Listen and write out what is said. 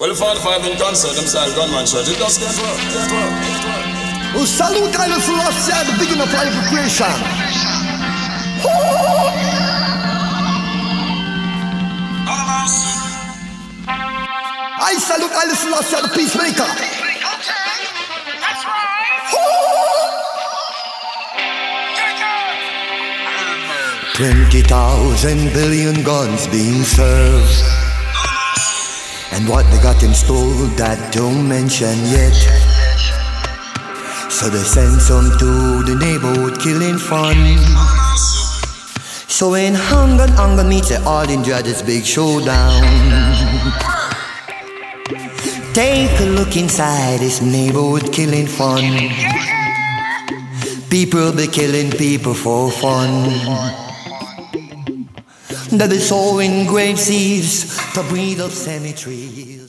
Well, the 45 in concert, them style gunman church, it does get work, get work, get work. Oh, salute Haile Selassie, the beginning of life creation. I salute Haile Selassie, the peacemaker. Okay, that's right. 20,000 billion guns being served, and what they got in store that don't mention yet. So they send some to the neighborhood killing fun. So when hunger meets they all enjoy this big showdown. Take a look inside this neighborhood killing fun. People be killing people for fun. They be sowing grave seeds to breed up cemeteries.